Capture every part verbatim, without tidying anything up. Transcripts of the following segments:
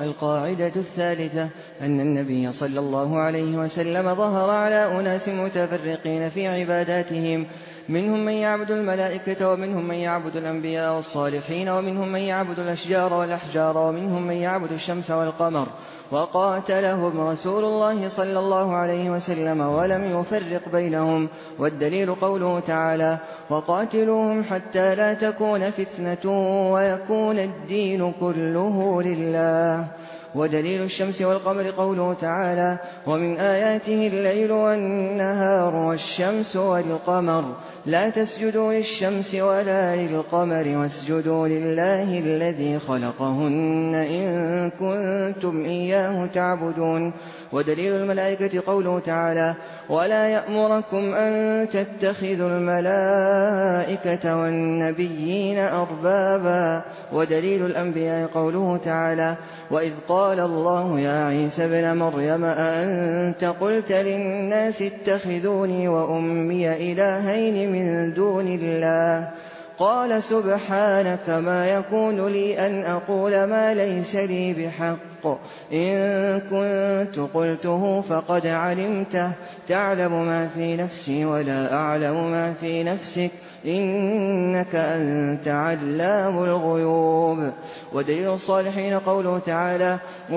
القاعدة الثالثة أن النبي صلى الله عليه وسلم ظهر على أناس متفرقين في عباداتهم، منهم من يعبد الملائكة ومنهم من يعبد الأنبياء والصالحين ومنهم من يعبد الأشجار والأحجار ومنهم من يعبد الشمس والقمر، وقاتلهم رسول الله صلى الله عليه وسلم ولم يفرق بينهم. والدليل قوله تعالى: وقاتلوهم حتى لا تكون فتنة ويكون الدين كله لله. ودليل الشمس والقمر قوله تعالى: ومن آياته الليل والنهار والشمس والقمر لا تسجدوا للشمس ولا للقمر واسجدوا لله الذي خلقهن إن كنتم إياه تعبدون. ودليل الملائكة قوله تعالى: ولا يأمركم أن تتخذوا الملائكة والنبيين أربابا. ودليل الأنبياء قوله تعالى: وإذ قال الله يا عيسى ابن مريم أأنت قلت للناس اتخذوني وأمي إلهين من دون الله قال سبحانك ما يكون لي أن أقول ما ليس لي بحق، إن كنت قلته فقد علمته، تعلم ما في نفسي ولا أعلم ما في نفسك، إنك أنت علام الغيوب. ودليل الصالحين قوله تعالى: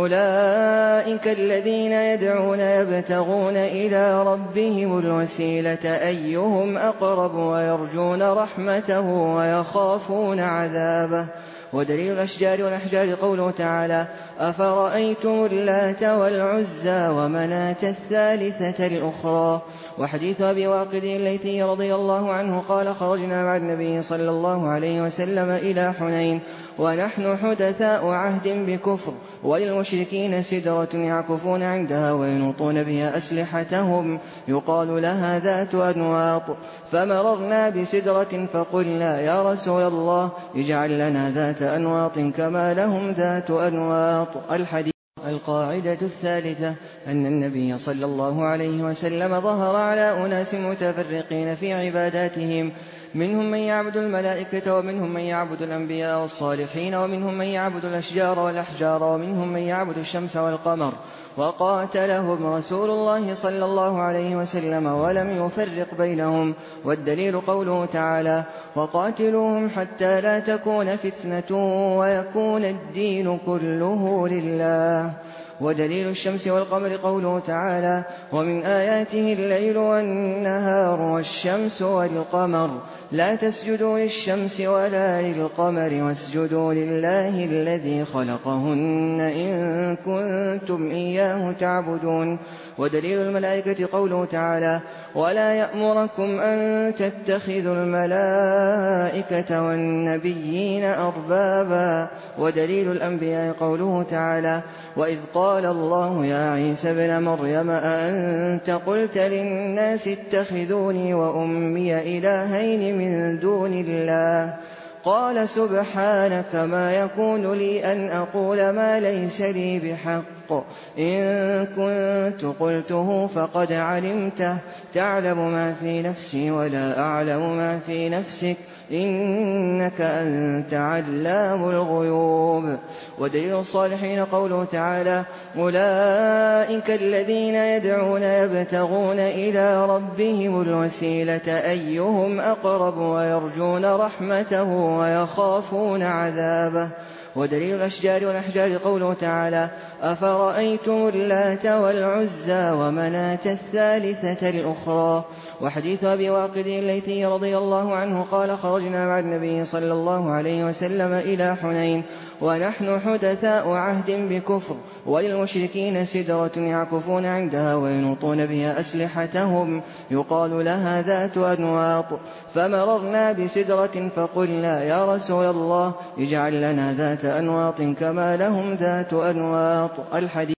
أولئك الذين يدعون يبتغون إلى ربهم الوسيلة أيهم أقرب ويرجون رحمته ويخافون عذابه. ودليل الأشجار والأحجار قوله تعالى: أفرأيتم اللات والعزى ومناة الثالثة الأخرى. وحديث أبي واقد الليثي رضي الله عنه قال: خرجنا مع النبي صلى الله عليه وسلم إلى حنين ونحن حدثاء عهد بكفر، وللمشركين سدرة يعكفون عندها وينوطون بها أسلحتهم يقال لها ذات أنواط، فمررنا بسدرة فقلنا يا رسول الله اجعل لنا ذات أنواط كما لهم ذات أنواط. الحديث. القاعدة الثالثة أن النبي صلى الله عليه وسلم ظهر على أناس متفرقين في عباداتهم، منهم من يعبد الملائكة ومنهم من يعبد الأنبياء والصالحين ومنهم من يعبد الأشجار والأحجار ومنهم من يعبد الشمس والقمر، وقاتلهم رسول الله صلى الله عليه وسلم ولم يفرق بينهم. والدليل قوله تعالى: وقاتلوهم حتى لا تكون فتنة ويكون الدين كله لله. ودليل الشمس والقمر قوله تعالى: ومن آياته الليل والنهار والشمس والقمر لا تسجدوا للشمس ولا للقمر واسجدوا لله الذي خلقهن إن كنتم إياه تعبدون. ودليل الملائكة قوله تعالى: ولا يأمركم أن تتخذوا الملائكة والنبيين أربابا. ودليل الأنبياء قوله تعالى: وإذ قال الله يا عيسى ابن مريم أأنت قلت للناس اتخذوني وأمي إلهين من دون الله قال سبحانك ما يكون لي أن أقول ما ليس لي بحق، إن كنت قلته فقد علمته، تعلم ما في نفسي ولا أعلم ما في نفسك، إنك أنت علام الغيوب. ودليل الصالحين قوله تعالى: أولئك الذين يدعون يبتغون إلى ربهم الوسيلة أيهم أقرب ويرجون رحمته ويخافون عذابه. ودليل الأشجار والأحجار قوله تعالى: أفرأيتم اللات والعزى ومناة الثالثة الأخرى. وحديث أبي واقد الليثي رضي الله عنه قال: خرجنا مع النبي صلى الله عليه وسلم إلى حنين ونحن حدثاء عهد بكفر، وللمشركين سدرة يعكفون عندها وينوطون بها أسلحتهم يقال لها ذات أنواط، فمررنا بسدرة فقلنا يا رسول الله اجعل لنا ذات أنواط كما لهم ذات أنواط. الحديث.